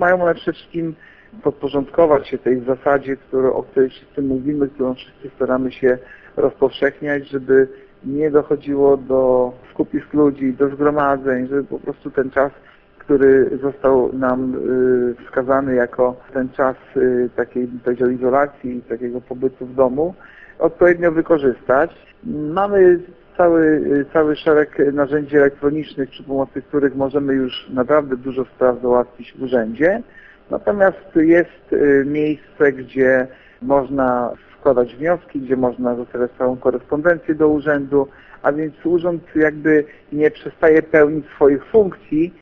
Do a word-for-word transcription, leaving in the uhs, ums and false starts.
mają one przede wszystkim podporządkować się tej zasadzie, którą, o której wszyscy mówimy, którą wszyscy staramy się rozpowszechniać, żeby nie dochodziło do skupisk ludzi, do zgromadzeń, żeby po prostu ten czas, który został nam y, wskazany jako ten czas y, takiej, powiedział, izolacji, takiego pobytu w domu, odpowiednio wykorzystać. Mamy cały, y, cały szereg narzędzi elektronicznych, przy pomocy których możemy już naprawdę dużo spraw załatwić w urzędzie. Natomiast jest y, miejsce, gdzie można składać wnioski, gdzie można zostawiać całą korespondencję do urzędu, a więc urząd jakby nie przestaje pełnić swoich funkcji,